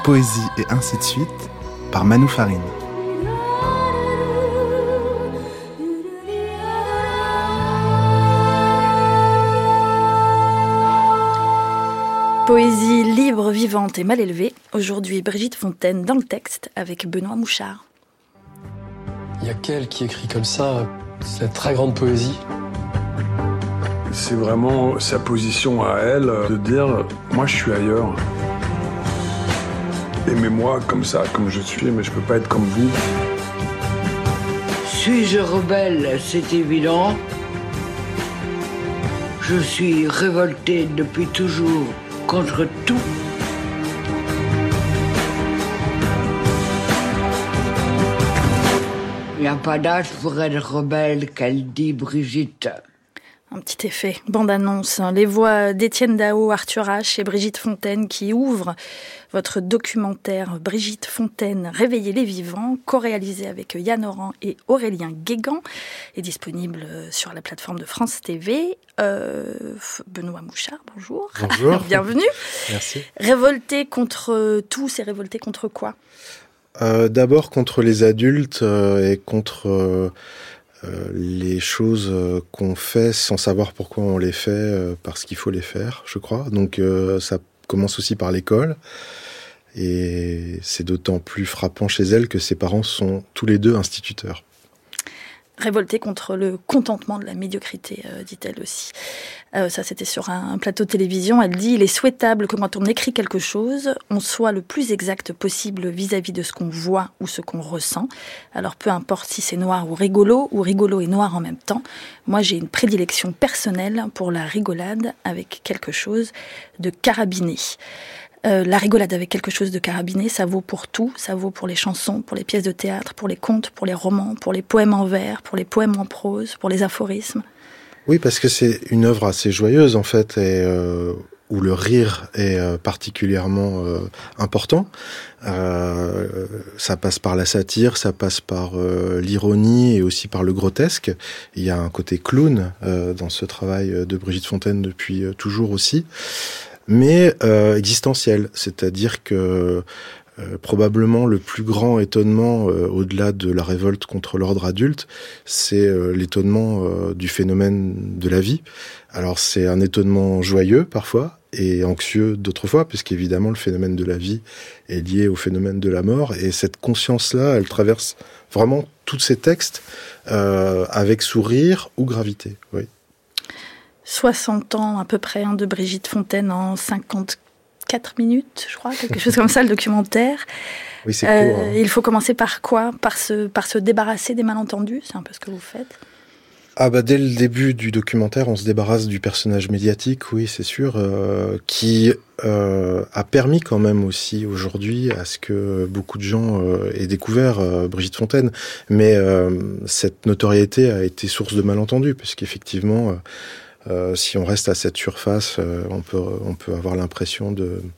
poésie et ainsi de suite par Manu Farine. Poésie libre, vivante et mal élevée. Aujourd'hui, Brigitte Fontaine dans le texte avec Benoît Mouchard. Il y a qu'elle qui écrit comme ça, c'est la très grande poésie. C'est vraiment sa position à elle de dire « moi je suis ailleurs ». Aimez-moi comme ça, comme je suis, mais je peux pas être comme vous. Suis-je rebelle, c'est évident. Je suis révoltée depuis toujours contre tout. Il n'y a pas d'âge pour être rebelle, qu'elle dit Brigitte. Un petit effet, bande-annonce, les voix d'Étienne Dao, Arthur H et Brigitte Fontaine qui ouvrent votre documentaire Brigitte Fontaine, Réveiller les vivants, co-réalisé avec Yann Oran et Aurélien Guégan, est disponible sur la plateforme de France TV. Benoît Mouchard, bonjour. Bonjour. Bienvenue. Merci. Révolté contre tous et révolté contre quoi ? D'abord contre les adultes et contre les choses qu'on fait sans savoir pourquoi on les fait, parce qu'il faut les faire, je crois. Donc ça commence aussi par l'école. Et c'est d'autant plus frappant chez elle que ses parents sont tous les deux instituteurs. Révoltée contre le contentement de la médiocrité, dit-elle aussi. Ça, c'était sur un plateau de télévision. Elle dit « Il est souhaitable que quand on écrit quelque chose, on soit le plus exact possible vis-à-vis de ce qu'on voit ou ce qu'on ressent. Alors, peu importe si c'est noir ou rigolo et noir en même temps. Moi, j'ai une prédilection personnelle pour la rigolade avec quelque chose de carabiné. » La rigolade avec quelque chose de carabiné, ça vaut pour tout. Ça vaut pour les chansons, pour les pièces de théâtre, pour les contes, pour les romans, pour les poèmes en vers, pour les poèmes en prose, pour les aphorismes. Oui, parce que c'est une œuvre assez joyeuse, en fait, et où le rire est particulièrement important. Ça passe par la satire, ça passe par l'ironie et aussi par le grotesque. Il y a un côté clown dans ce travail de Brigitte Fontaine depuis toujours aussi. Mais existentiel, c'est-à-dire que probablement le plus grand étonnement au-delà de la révolte contre l'ordre adulte, c'est l'étonnement du phénomène de la vie. Alors c'est un étonnement joyeux parfois et anxieux d'autres fois, puisqu'évidemment le phénomène de la vie est lié au phénomène de la mort, et cette conscience-là, elle traverse vraiment tous ces textes avec sourire ou gravité, oui. 60 ans à peu près de Brigitte Fontaine en 54 minutes, je crois, quelque chose comme ça, le documentaire. Oui, c'est court. Il faut commencer par quoi ? Par se débarrasser des malentendus, c'est un peu ce que vous faites ? Dès le début du documentaire, on se débarrasse du personnage médiatique, oui, c'est sûr, qui a permis quand même aussi aujourd'hui à ce que beaucoup de gens aient découvert Brigitte Fontaine. Mais cette notoriété a été source de malentendus, puisqu'effectivement, si on reste à cette surface, on peut avoir l'impression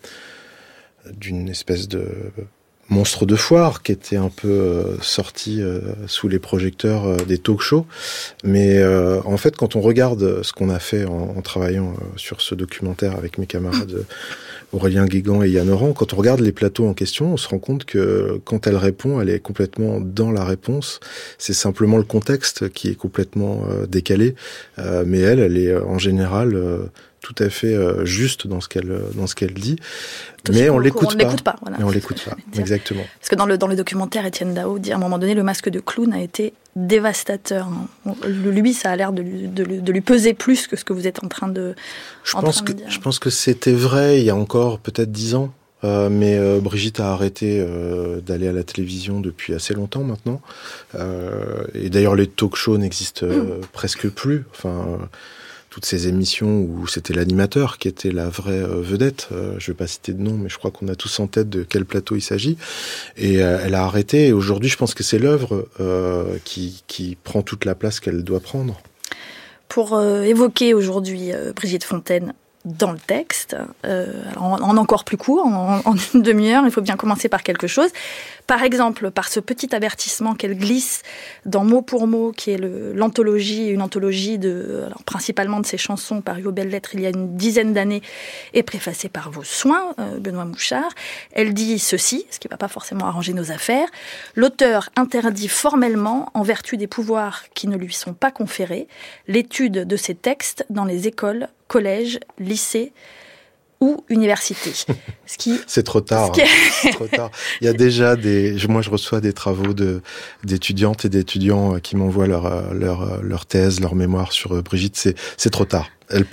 d'une espèce de monstre de foire qui était un peu sorti sous les projecteurs des talk-shows. Mais en fait, quand on regarde ce qu'on a fait en travaillant sur ce documentaire avec mes camarades Aurélien Guégan et Yann Oran, quand on regarde les plateaux en question, on se rend compte que quand elle répond, elle est complètement dans la réponse. C'est simplement le contexte qui est complètement décalé. Mais elle est en général tout à fait juste dans ce qu'elle dit. Mais on l'écoute pas. Voilà. Et on l'écoute pas, exactement. Parce que dans le documentaire, Étienne Dao dit à un moment donné, le masque de clown a été dévastateur. Lui, ça a l'air de lui peser plus que ce que vous êtes en train de dire. Je pense que c'était vrai il y a encore peut-être 10 ans. Mais Brigitte a arrêté d'aller à la télévision depuis assez longtemps maintenant. Et d'ailleurs, les talk-shows n'existent presque plus. Enfin, toutes ces émissions où c'était l'animateur qui était la vraie vedette. Je vais pas citer de nom, mais je crois qu'on a tous en tête de quel plateau il s'agit. Et elle a arrêté. Et aujourd'hui, je pense que c'est l'œuvre qui prend toute la place qu'elle doit prendre. Pour évoquer aujourd'hui Brigitte Fontaine, dans le texte, alors en encore plus court, en une demi-heure, il faut bien commencer par quelque chose. Par exemple, par ce petit avertissement qu'elle glisse dans Mot pour mot, qui est une anthologie alors principalement de ses chansons parues aux Belles Lettres il y a une dizaine d'années et préfacées par vos soins, Benoît Mouchard. Elle dit ceci, ce qui ne va pas forcément arranger nos affaires. L'auteur interdit formellement, en vertu des pouvoirs qui ne lui sont pas conférés, l'étude de ses textes dans les écoles, collèges, lycées ou universités. C'est trop tard. C'est trop tard. Il y a déjà moi je reçois des travaux d'étudiantes et d'étudiants qui m'envoient leur thèse, leur mémoire sur Brigitte. C'est trop tard.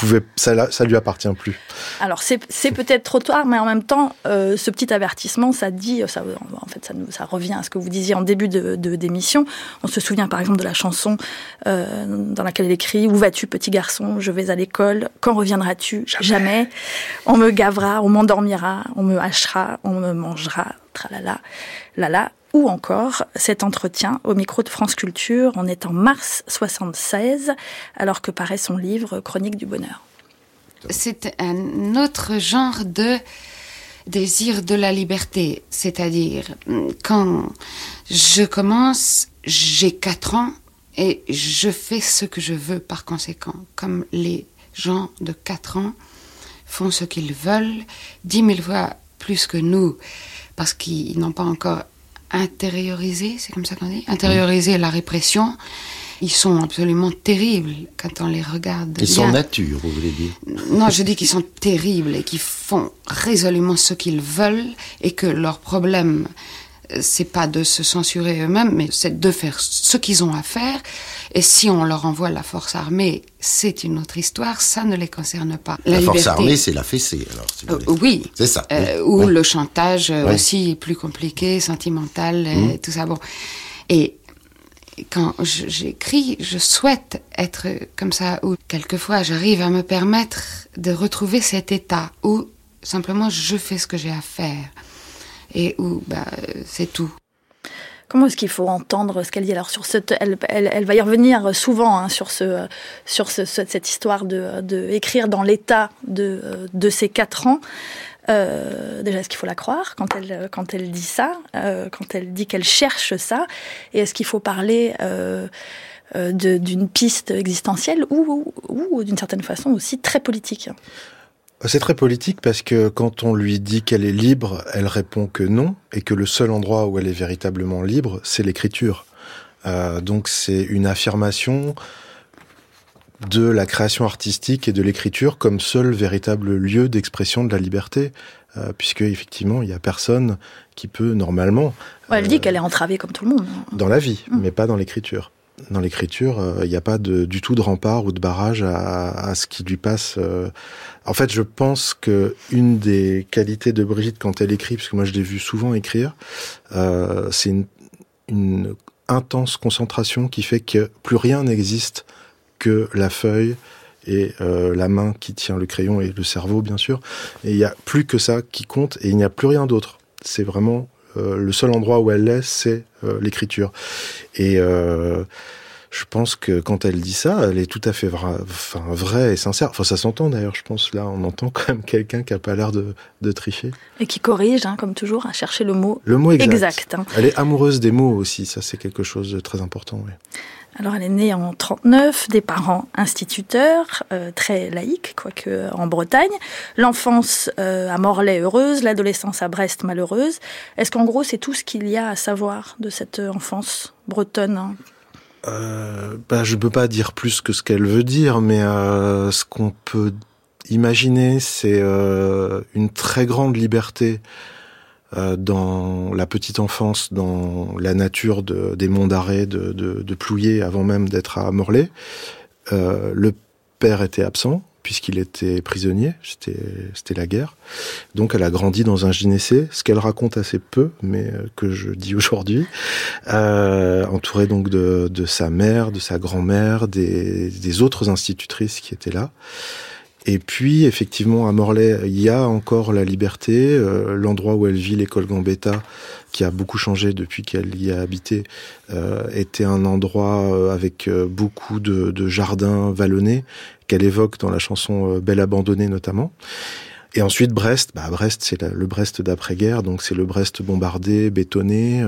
Ça lui appartient plus. Alors c'est peut-être trop tard, mais en même temps, ce petit avertissement, ça revient à ce que vous disiez en début d'émission. On se souvient par exemple de la chanson dans laquelle elle écrit « Où vas-tu, petit garçon? Je vais à l'école. Quand reviendras-tu? Jamais. On me gavera, on m'endormira, on me hachera, on me mangera. Tralala, lala. » Ou encore cet entretien au micro de France Culture. On est en mars 1976, alors que paraît son livre Chronique du bonheur. C'est un autre genre de désir de la liberté. C'est-à-dire, quand je commence, j'ai 4 ans et je fais ce que je veux par conséquent. Comme les gens de 4 ans font ce qu'ils veulent 10 000 fois plus que nous, parce qu'ils n'ont pas encore intérioriser, c'est comme ça qu'on dit, intérioriser la répression. Ils sont absolument terribles quand on les regarde. Ils sont nature, vous voulez dire? Non, je dis qu'ils sont terribles et qu'ils font résolument ce qu'ils veulent et que leur problème, c'est pas de se censurer eux-mêmes, mais c'est de faire ce qu'ils ont à faire. Et si on leur envoie la force armée, c'est une autre histoire, ça ne les concerne pas. La force armée, c'est la fessée, alors, si vous voulez. Oui. C'est ça. Ou le chantage aussi plus compliqué, sentimental, tout ça. Bon. Et quand j'écris, je souhaite être comme ça, où quelquefois j'arrive à me permettre de retrouver cet état où simplement je fais ce que j'ai à faire. Et où, c'est tout. Comment est-ce qu'il faut entendre ce qu'elle dit? Alors elle va y revenir souvent sur cette histoire de écrire dans l'état de ses 4 ans. Déjà, est-ce qu'il faut la croire quand elle dit ça, quand elle dit qu'elle cherche ça, et est-ce qu'il faut parler d'une piste existentielle ou d'une certaine façon aussi très politique? C'est très politique parce que quand on lui dit qu'elle est libre, elle répond que non, et que le seul endroit où elle est véritablement libre, c'est l'écriture. Donc c'est une affirmation de la création artistique et de l'écriture comme seul véritable lieu d'expression de la liberté, puisque effectivement il y a personne qui peut normalement... elle dit qu'elle est entravée comme tout le monde. Dans la vie, mais pas dans l'écriture. Dans l'écriture, il n'y a pas du tout de rempart ou de barrage à ce qui lui passe. En fait, je pense que une des qualités de Brigitte quand elle écrit, parce que moi je l'ai vu souvent écrire, c'est une intense concentration qui fait que plus rien n'existe que la feuille et la main qui tient le crayon et le cerveau, bien sûr. Et il n'y a plus que ça qui compte et il n'y a plus rien d'autre. C'est vraiment... le seul endroit où elle l'est, c'est l'écriture. Et je pense que quand elle dit ça, elle est tout à fait vraie et sincère. Enfin, ça s'entend d'ailleurs, je pense. Là, on entend quand même quelqu'un qui n'a pas l'air de tricher. Et qui corrige, comme toujours, à chercher le mot exact. Elle est amoureuse des mots aussi. Ça, c'est quelque chose de très important, oui. Alors, elle est née en 1939, des parents instituteurs, très laïques, quoique en Bretagne. L'enfance à Morlaix heureuse, l'adolescence à Brest malheureuse. Est-ce qu'en gros, c'est tout ce qu'il y a à savoir de cette enfance bretonne? Je peux pas dire plus que ce qu'elle veut dire, mais ce qu'on peut imaginer, c'est une très grande liberté dans la petite enfance, dans la nature des monts d'Arrée, de Plouillé, avant même d'être à Morlaix. Le père était absent, puisqu'il était prisonnier, c'était la guerre. Donc elle a grandi dans un gynécée, ce qu'elle raconte assez peu, mais que je dis aujourd'hui, entourée donc de sa mère, de sa grand-mère, des autres institutrices qui étaient là. Et puis, effectivement, à Morlaix, il y a encore la liberté. L'endroit où elle vit, l'école Gambetta, qui a beaucoup changé depuis qu'elle y a habité, était un endroit avec beaucoup de jardins vallonnés qu'elle évoque dans la chanson Belle abandonnée notamment. Et ensuite Brest, Brest c'est le Brest d'après-guerre, donc c'est le Brest bombardé, bétonné,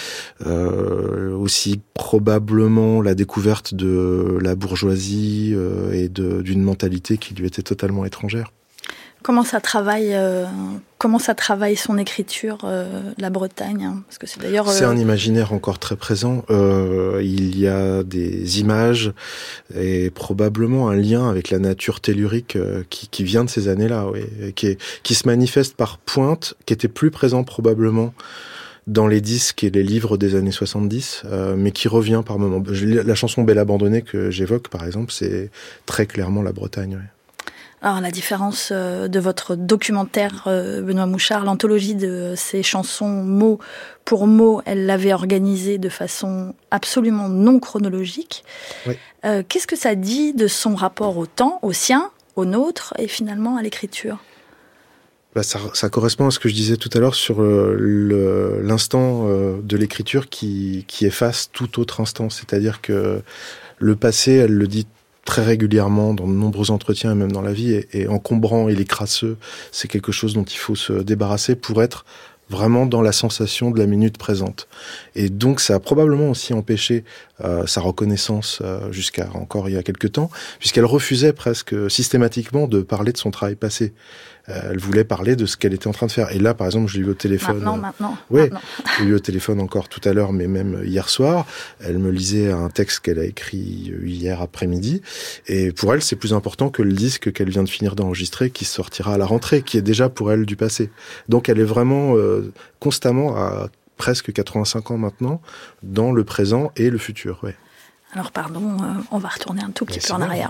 aussi probablement la découverte de la bourgeoisie et d'une mentalité qui lui était totalement étrangère. Comment ça travaille son écriture, la Bretagne, hein, parce que c'est d'ailleurs. C'est un imaginaire encore très présent. Il y a des images et probablement un lien avec la nature tellurique qui vient de ces années-là, oui, et qui se manifeste par pointes, qui était plus présent probablement dans les disques et les livres des années 70, mais qui revient par moments. La chanson Belle abandonnée que j'évoque, par exemple, c'est très clairement la Bretagne. Oui. Alors, la différence de votre documentaire, Benoît Mouchard, l'anthologie de ces chansons mot pour mot, elle l'avait organisée de façon absolument non chronologique. Oui. Qu'est-ce que ça dit de son rapport au temps, au sien, au nôtre, et finalement à l'écriture ? Ça correspond à ce que je disais tout à l'heure sur l'instant de l'écriture qui efface tout autre instant. C'est-à-dire que le passé, elle le dit très régulièrement dans de nombreux entretiens et même dans la vie, et encombrant, il est crasseux, c'est quelque chose dont il faut se débarrasser pour être vraiment dans la sensation de la minute présente. Et donc ça a probablement aussi empêché sa reconnaissance jusqu'à encore il y a quelque temps, puisqu'elle refusait presque systématiquement de parler de son travail passé. Elle voulait parler de ce qu'elle était en train de faire. Et là, par exemple, je l'ai eu au téléphone. Maintenant. Je l'ai eu au téléphone encore tout à l'heure, mais même hier soir. Elle me lisait un texte qu'elle a écrit hier après-midi. Et pour elle, c'est plus important que le disque qu'elle vient de finir d'enregistrer, qui sortira à la rentrée, qui est déjà pour elle du passé. Donc elle est vraiment constamment, à presque 85 ans maintenant, dans le présent et le futur. Ouais. Alors pardon, on va retourner un tout petit peu en arrière.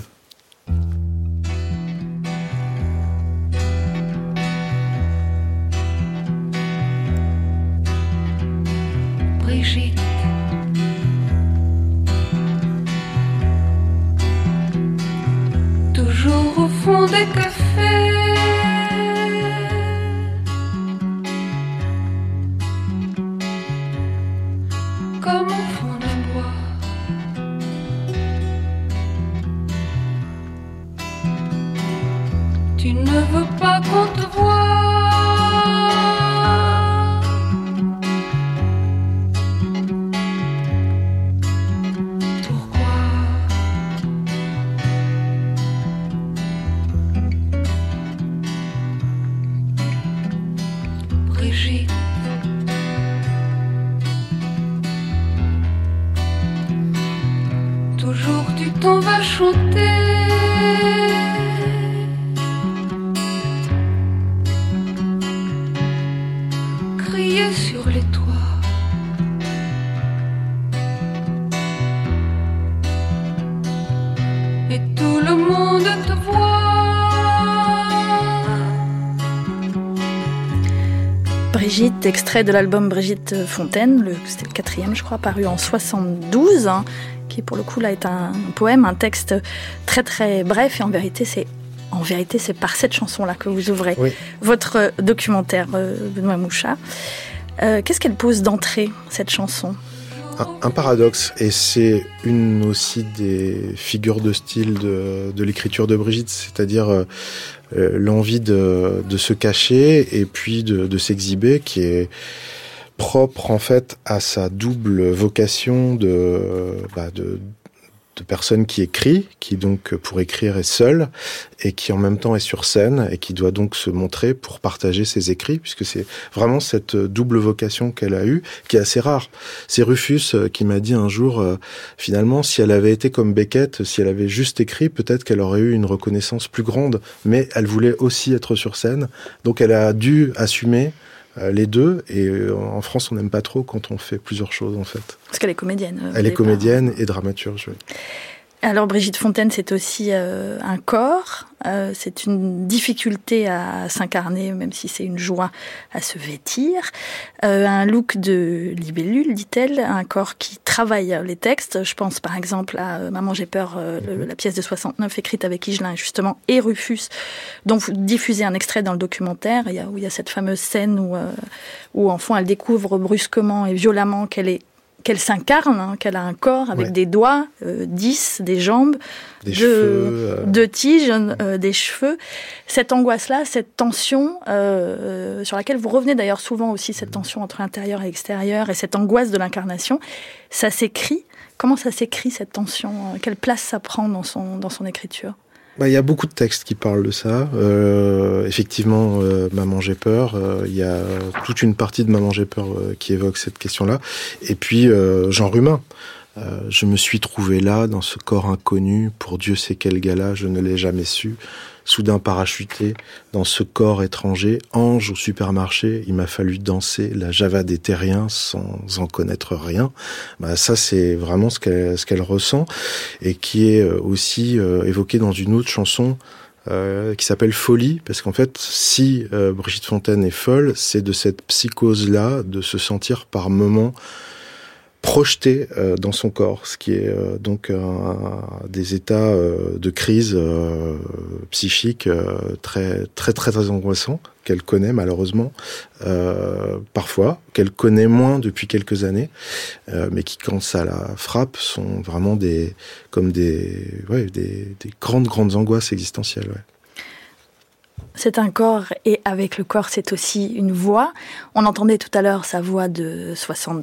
Brigitte, toujours au fond des cafés, comme au fond d'un bois. Tu ne veux pas qu'on te voie. Toujours tu t'en vas chanter, crier sur les toits, et tout le monde te voit. Brigitte, extrait de l'album Brigitte Fontaine, c'était le 4e, je crois, paru en 72, hein, qui pour le coup là est un poème, un texte très très bref, et en vérité c'est par cette chanson-là que vous ouvrez votre documentaire, Benoît Mouchard. Qu'est-ce qu'elle pose d'entrée, cette chanson ? Un paradoxe, et c'est une aussi des figures de style de l'écriture de Brigitte, c'est-à-dire l'envie de se cacher et puis de s'exhiber, qui est propre en fait à sa double vocation de personne qui écrit, qui donc pour écrire est seule et qui en même temps est sur scène et qui doit donc se montrer pour partager ses écrits, puisque c'est vraiment cette double vocation qu'elle a eue, qui est assez rare. C'est Rufus qui m'a dit un jour, finalement, si elle avait été comme Beckett, si elle avait juste écrit, peut-être qu'elle aurait eu une reconnaissance plus grande, mais elle voulait aussi être sur scène, donc elle a dû assumer les deux, et en France on n'aime pas trop quand on fait plusieurs choses en fait. Parce qu'elle est comédienne. Elle est comédienne et dramaturge. Oui. Alors Brigitte Fontaine, c'est aussi un corps, c'est une difficulté à s'incarner, même si c'est une joie à se vêtir. Un look de libellule, dit-elle, un corps qui travaille les textes. Je pense par exemple à Maman j'ai peur, la pièce de 69 écrite avec Higelin justement, et Rufus, dont vous diffusez un extrait dans le documentaire, où il y a cette fameuse scène où enfant elle découvre brusquement et violemment qu'elle est qu'elle s'incarne, qu'elle a un corps avec des doigts, 10, des jambes, deux tiges, des cheveux. Cette angoisse-là, cette tension, sur laquelle vous revenez d'ailleurs souvent aussi, cette tension entre l'intérieur et l'extérieur, et cette angoisse de l'incarnation, ça s'écrit. Comment ça s'écrit, cette tension ? Quelle place ça prend dans son écriture ? Il y a beaucoup de textes qui parlent de ça. Effectivement, Maman j'ai peur. Il y a toute une partie de Maman j'ai peur qui évoque cette question-là. Et puis genre humain. Je me suis trouvé là, dans ce corps inconnu. Pour Dieu sait quel gala, je ne l'ai jamais su. Soudain parachuté dans ce corps étranger, ange au supermarché, il m'a fallu danser la java des terriens sans en connaître rien. Ça, c'est vraiment ce qu'elle ressent et qui est aussi évoqué dans une autre chanson qui s'appelle Folie, parce qu'en fait, si Brigitte Fontaine est folle, c'est de cette psychose-là, de se sentir par moments projeté dans son corps, ce qui est donc des états de crise psychique très très très très angoissants qu'elle connaît malheureusement parfois, qu'elle connaît moins depuis quelques années, mais qui quand ça la frappe sont vraiment des grandes angoisses existentielles. Ouais. C'est un corps, et avec le corps, c'est aussi une voix. On entendait tout à l'heure sa voix de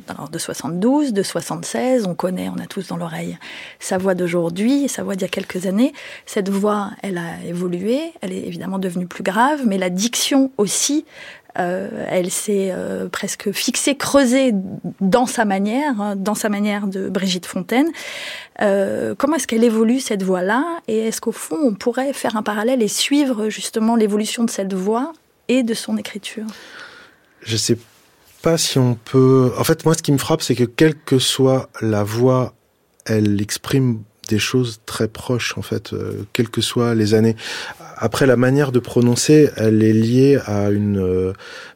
72, de 76. On a tous dans l'oreille sa voix d'aujourd'hui, sa voix d'il y a quelques années. Cette voix, elle a évolué, elle est évidemment devenue plus grave, mais la diction aussi, elle s'est presque fixée, creusée dans sa manière de Brigitte Fontaine. Comment est-ce qu'elle évolue, cette voix-là ? Et est-ce qu'au fond, on pourrait faire un parallèle et suivre justement l'évolution de cette voix et de son écriture ? Je sais pas si on peut... En fait, moi, ce qui me frappe, c'est que quelle que soit la voix, elle exprime des choses très proches, en fait, quelles que soient les années. Après, la manière de prononcer, elle est liée à une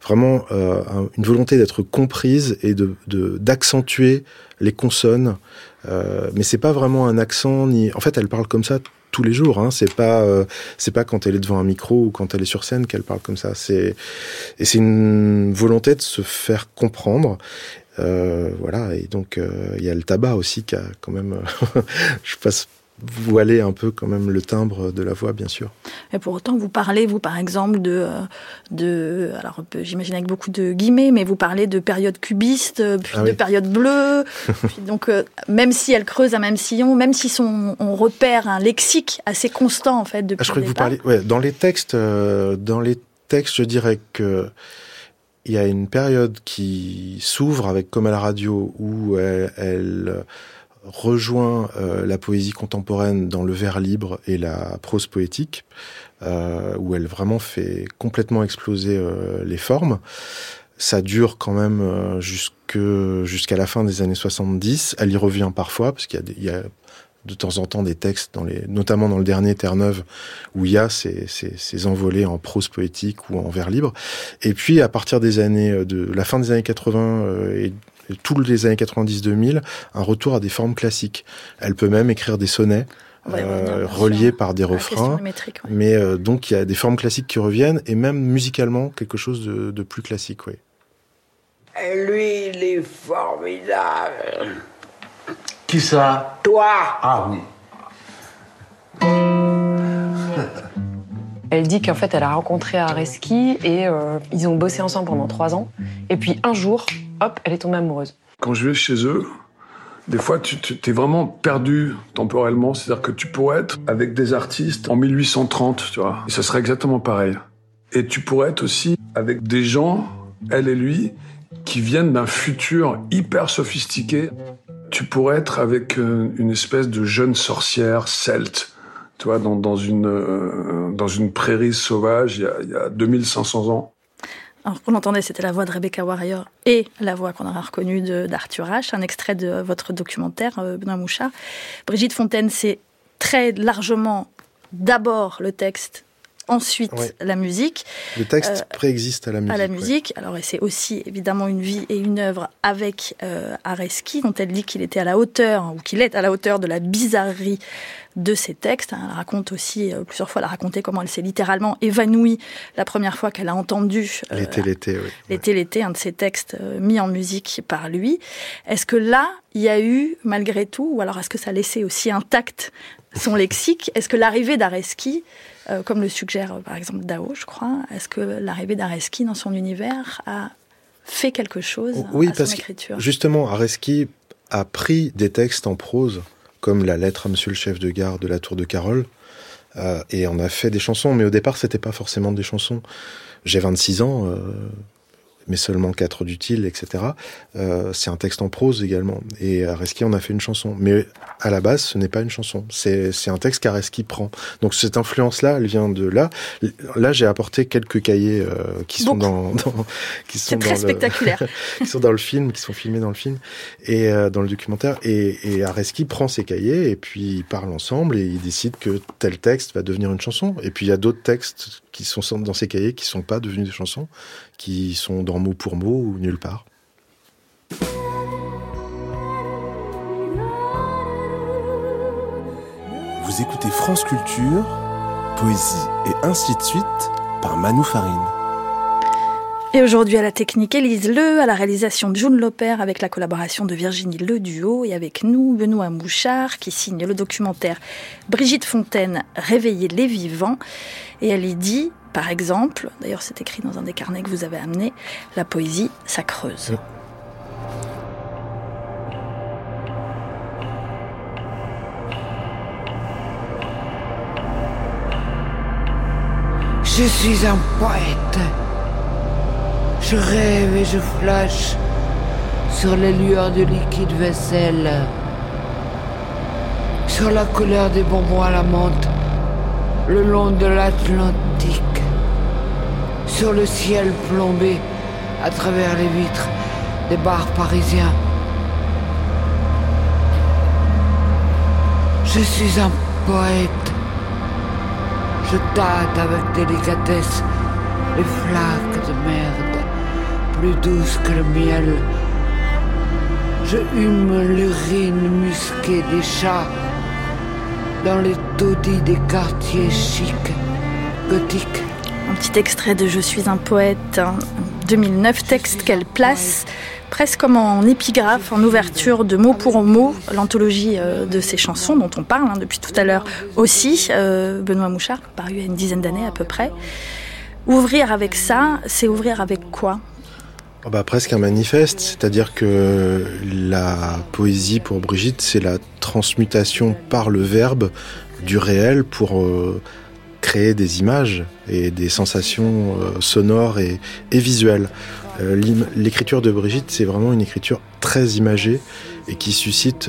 volonté d'être comprise et d'accentuer les consonnes. Mais c'est pas vraiment un accent ni. En fait, elle parle comme ça tous les jours. Hein. C'est pas quand elle est devant un micro ou quand elle est sur scène qu'elle parle comme ça. C'est une volonté de se faire comprendre. Voilà, et donc il y a le tabac aussi qui a quand même je passe voiler un peu quand même le timbre de la voix, bien sûr. Et pour autant, vous parlez, vous, par exemple, alors j'imagine avec beaucoup de guillemets, mais vous parlez de période cubiste, puis de période bleue, puis donc même si elle creuse un même sillon, même si on repère un lexique assez constant, en fait, depuis le départ. Vous parlez, dans les textes, je dirais que il y a une période qui s'ouvre avec Comme à la radio, où elle rejoint la poésie contemporaine dans le vers libre et la prose poétique, où elle vraiment fait complètement exploser les formes. Ça dure quand même jusqu'à la fin des années 70. Elle y revient parfois, parce qu'il y a de temps en temps des textes, notamment dans le dernier Terre-Neuve, où il y a ces envolées en prose poétique ou en vers libre. Et puis, à partir de la fin des années 80 et tous les années 90-2000, un retour à des formes classiques. Elle peut même écrire des sonnets, reliés par des refrains. Mais donc, il y a des formes classiques qui reviennent, et même musicalement, quelque chose de plus classique, oui. Et lui, il est formidable. Qui ça ? Toi. Ah oui. Elle dit qu'en fait, elle a rencontré Areski et ils ont bossé ensemble pendant 3 ans. Et puis un jour, hop, elle est tombée amoureuse. Quand je vais chez eux, des fois, tu t'es vraiment perdu temporellement. C'est-à-dire que tu pourrais être avec des artistes en 1830, tu vois. Et ça serait exactement pareil. Et tu pourrais être aussi avec des gens, elle et lui, qui viennent d'un futur hyper sophistiqué. Tu pourrais être avec une espèce de jeune sorcière celte, tu vois, dans une prairie sauvage il y a 2500 ans. Alors, qu'on entendait, c'était la voix de Rebecca Warrior et la voix qu'on aura reconnue d'Arthur H, un extrait de votre documentaire, Benoît Mouchard. Brigitte Fontaine, c'est très largement d'abord le texte, ensuite la musique. Le texte préexiste à la musique. À la musique. Ouais. Alors, et c'est aussi évidemment une vie et une œuvre avec Areski, dont elle dit qu'il était à la hauteur, ou qu'il est à la hauteur de la bizarrerie de ses textes. Elle raconte aussi, plusieurs fois, elle a raconté comment elle s'est littéralement évanouie la première fois qu'elle a entendu L'été, un de ses textes mis en musique par lui. Est-ce que là, il y a eu, malgré tout, ou alors est-ce que ça laissait aussi intact son lexique? Est-ce que l'arrivée d'Areski, comme le suggère par exemple Dao, je crois, est-ce que l'arrivée d'Areski dans son univers a fait quelque chose à son écriture? Justement, Areski a pris des textes en prose, comme la lettre à Monsieur le chef de gare de la Tour de Carole, et on a fait des chansons, mais au départ, c'était pas forcément des chansons. J'ai 26 ans, mais seulement 4 d'utile, etc. C'est un texte en prose également. Et Areski en a fait une chanson. Mais à la base, ce n'est pas une chanson. C'est un texte qu'Areski prend. Donc cette influence-là, elle vient de là. Là, j'ai apporté quelques cahiers qui sont qui sont très spectaculaire. qui sont dans le film, qui sont filmés dans le film et dans le documentaire. Et Areski prend ces cahiers et puis ils parlent ensemble et ils décident que tel texte va devenir une chanson. Et puis il y a d'autres textes qui sont dans ces cahiers qui sont pas devenus des chansons, qui sont dans mot pour mot ou nulle part. Vous écoutez France Culture, poésie et ainsi de suite par Manu Farine. Et aujourd'hui à la technique, Élise Le, à la réalisation de June Lopère avec la collaboration de Virginie Le Duo et avec nous, Benoît Mouchard qui signe le documentaire Brigitte Fontaine, Réveiller les vivants. Et elle y dit, par exemple, d'ailleurs c'est écrit dans un des carnets que vous avez amené, la poésie, ça creuse. Oui. Je suis un poète. Je rêve et je flash sur les lueurs de liquide vaisselle, sur la couleur des bonbons à la menthe, le long de l'Atlantique, sur le ciel plombé à travers les vitres des bars parisiens. Je suis un poète. Je tâte avec délicatesse les flaques de merde, plus douces que le miel. Je hume l'urine musquée des chats dans les taudis des quartiers chics, gothiques. Un petit extrait de Je suis un poète, 2009, texte qu'elle place presque comme en épigraphe, en ouverture de mot pour mot, l'anthologie de ces chansons dont on parle depuis tout à l'heure aussi, Benoît Mouchard, paru il y a une dizaine d'années à peu près. Ouvrir avec ça, c'est ouvrir avec quoi ? Presque un manifeste, c'est-à-dire que la poésie pour Brigitte, c'est la transmutation par le verbe du réel pour créer des images et des sensations sonores et visuelles. L'écriture de Brigitte, c'est vraiment une écriture très imagée et qui suscite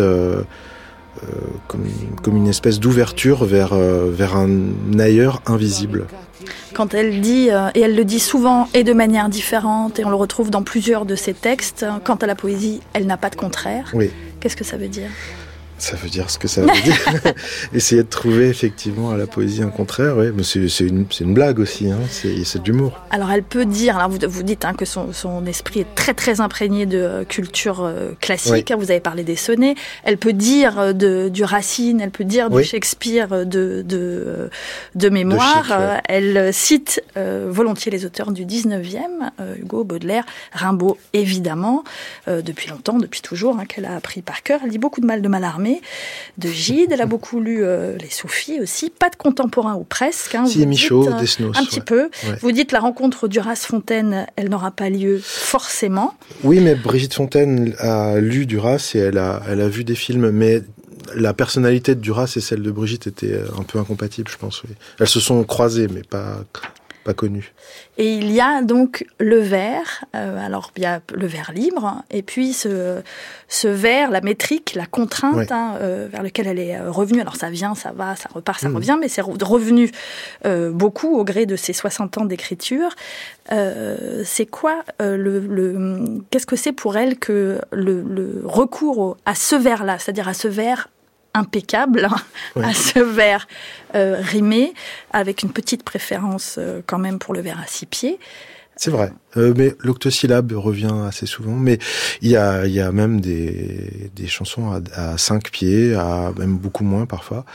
comme une espèce d'ouverture vers un ailleurs invisible. Quand elle dit, et elle le dit souvent et de manière différente, et on le retrouve dans plusieurs de ses textes, quant à la poésie, elle n'a pas de contraire. Oui. Qu'est-ce que ça veut dire ? Ça veut dire ce que ça veut dire. Essayer de trouver effectivement à la poésie un contraire, oui. Mais c'est une blague aussi, hein. C'est de l'humour. Alors elle peut dire, alors vous dites que son esprit est très très imprégné de culture classique. Oui. Vous avez parlé des sonnets. Elle peut dire du Racine, elle peut dire du Shakespeare de mémoire. Chic, elle cite volontiers les auteurs du 19e, Hugo, Baudelaire, Rimbaud évidemment, depuis longtemps, depuis toujours, qu'elle a appris par cœur. Elle dit beaucoup de mal de Mallarmé, de Gide, elle a beaucoup lu les soufis aussi, pas de contemporain ou presque. Si, Michaud, Desnos. Un petit peu. Ouais. Vous dites la rencontre Duras-Fontaine, elle n'aura pas lieu forcément. Oui, mais Brigitte Fontaine a lu Duras et elle a vu des films, mais la personnalité de Duras et celle de Brigitte étaient un peu incompatibles, je pense. Oui. Elles se sont croisées, mais pas connues. Et il y a donc le vers, alors il y a le vers libre, et puis ce vers, la métrique, la contrainte, vers lequel elle est revenue. Alors ça vient, ça va, ça repart, ça revient, mais c'est revenu beaucoup au gré de ses 60 ans d'écriture. C'est quoi qu'est-ce que c'est pour elle que le recours à ce vers-là, c'est-à-dire à ce vers impeccable, à ce vers rimé, avec une petite préférence quand même pour le vers à 6 pieds. C'est vrai. Mais l'octosyllabe revient assez souvent. Mais il y a même des chansons à 5 pieds, à même beaucoup moins parfois.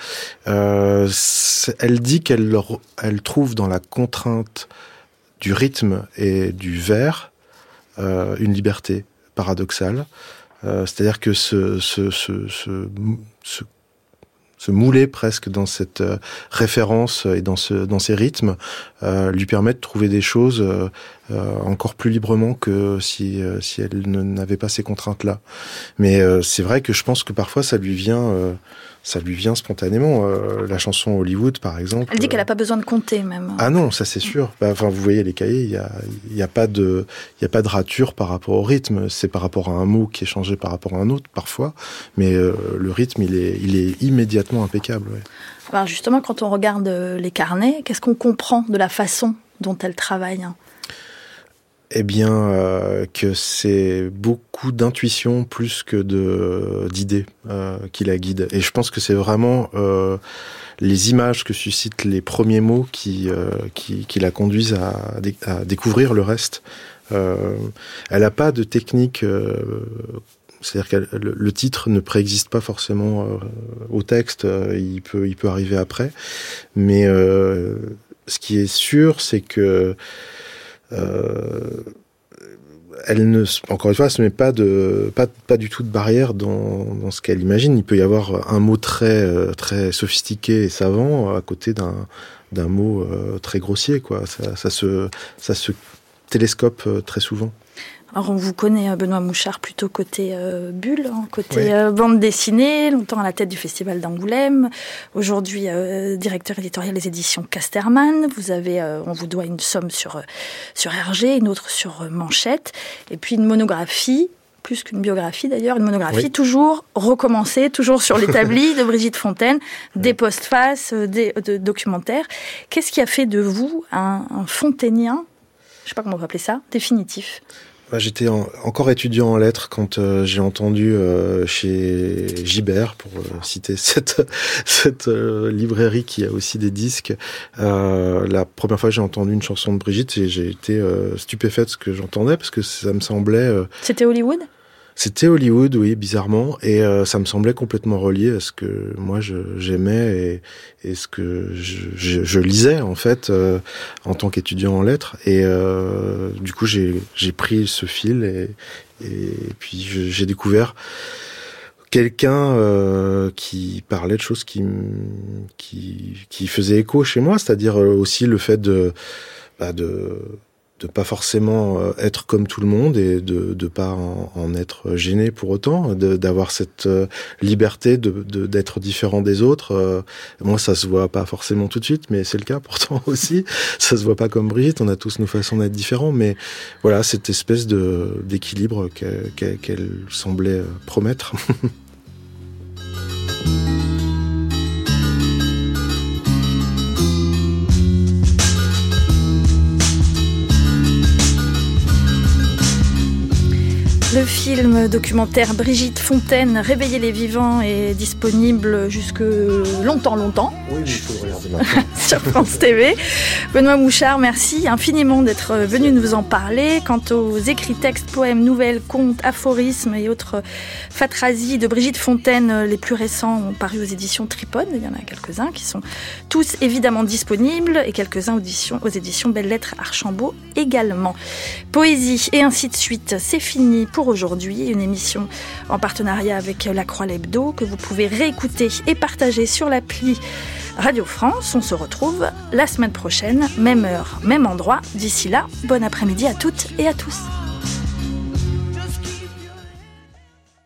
Elle dit qu'elle trouve dans la contrainte du rythme et du vers une liberté paradoxale. C'est-à-dire que se mouler presque dans cette référence et dans ces rythmes lui permet de trouver des choses encore plus librement que si elle n'avait pas ces contraintes-là. Mais c'est vrai que je pense que parfois ça lui vient spontanément. La chanson Hollywood, par exemple. Elle dit qu'elle n'a pas besoin de compter, même. Ah non, ça c'est sûr. Enfin, vous voyez les cahiers, il y a pas de rature par rapport au rythme. C'est par rapport à un mot qui est changé par rapport à un autre, parfois. Mais le rythme, il est immédiatement impeccable. Ouais. Alors justement, quand on regarde les carnets, qu'est-ce qu'on comprend de la façon dont elle travaille ? Eh bien, que c'est beaucoup d'intuition plus que d'idées qui la guident. Et je pense que c'est vraiment les images que suscitent les premiers mots qui la conduisent à découvrir le reste. Elle n'a pas de technique. C'est-à-dire que le titre ne préexiste pas forcément au texte. Il peut arriver après. Mais ce qui est sûr, c'est que encore une fois, elle se met pas du tout de barrière dans ce qu'elle imagine. Il peut y avoir un mot très très sophistiqué et savant à côté d'un mot très grossier, quoi. Ça se télescope très souvent. Alors on vous connaît, Benoît Mouchard, plutôt côté bulle, côté bande dessinée, longtemps à la tête du Festival d'Angoulême, aujourd'hui directeur éditorial des éditions Casterman. On vous doit une somme sur Hergé, une autre sur Manchette, et puis une monographie, plus qu'une biographie d'ailleurs, une monographie toujours recommencée, toujours sur l'établi de Brigitte Fontaine, des postfaces, de documentaires. Qu'est-ce qui a fait de vous un fontainien, je sais pas comment on va appeler ça, définitif ? J'étais encore étudiant en lettres quand j'ai entendu chez Gibert, pour citer cette librairie qui a aussi des disques, la première fois que j'ai entendu une chanson de Brigitte, j'ai été stupéfait de ce que j'entendais, parce que ça me semblait... C'était Hollywood ? C'était Hollywood, oui, bizarrement, et ça me semblait complètement relié à ce que moi j'aimais et ce que je lisais en fait en tant qu'étudiant en lettres, et du coup j'ai pris ce fil et puis j'ai découvert quelqu'un qui parlait de choses qui faisaient écho chez moi, c'est-à-dire aussi le fait de pas forcément être comme tout le monde et de pas en être gêné pour autant, d'avoir cette liberté d'être différent des autres. Moi, ça se voit pas forcément tout de suite, mais c'est le cas pourtant aussi. Ça se voit pas comme Brigitte, on a tous nos façons d'être différents, mais voilà, cette espèce d'équilibre qu'elle semblait promettre. Le film documentaire Brigitte Fontaine, Réveiller les vivants, est disponible jusque longtemps. Oui, il faut le regarder maintenant. Sur France TV. Benoît Mouchard, merci infiniment d'être venu nous en parler. Quant aux écrits, textes, poèmes, nouvelles, contes, aphorismes et autres phatrasies de Brigitte Fontaine, les plus récents ont paru aux éditions Tripode. Il y en a quelques-uns qui sont tous évidemment disponibles, et quelques-uns aux éditions Belles Lettres Archambault également. Poésie et ainsi de suite, c'est fini pour aujourd'hui. Une émission en partenariat avec La Croix l'Hebdo que vous pouvez réécouter et partager sur l'appli Radio France. On se retrouve la semaine prochaine, même heure, même endroit. D'ici là, bon après-midi à toutes et à tous.